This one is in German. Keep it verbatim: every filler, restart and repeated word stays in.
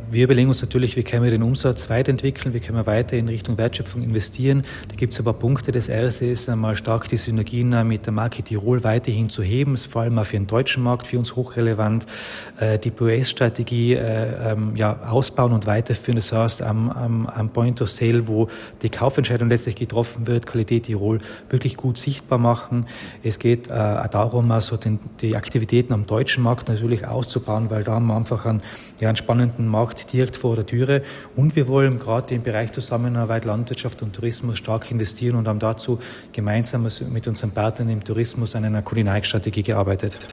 wir überlegen uns natürlich, wie können wir den Umsatz weiterentwickeln, wie können wir weiter in Richtung Wertschöpfung investieren. Da gibt es aber Punkte. Das erste ist einmal stark die Synergien mit der Marke Tirol weiterhin zu heben. Das ist vor allem auch für den deutschen Markt für uns hochrelevant. Die P O S-Strategie äh, ähm, ja, ausbauen und weiterführen. Das heißt, am, am, am Point of Sale, wo die Kaufentscheidung letztlich getroffen wird, Qualität Tirol wirklich gut sichtbar machen. Es geht äh, auch darum, also den, die Aktivitäten am deutschen Markt natürlich auszubauen, weil da haben wir einfach einen, ja, einen spannenden Markt direkt vor der Türe. Und wir wollen gerade im Bereich Zusammenarbeit Landwirtschaft und Tourismus stark investieren und haben dazu gemeinsam mit unseren Partnern im Tourismus an einer Kulinarikstrategie gearbeitet.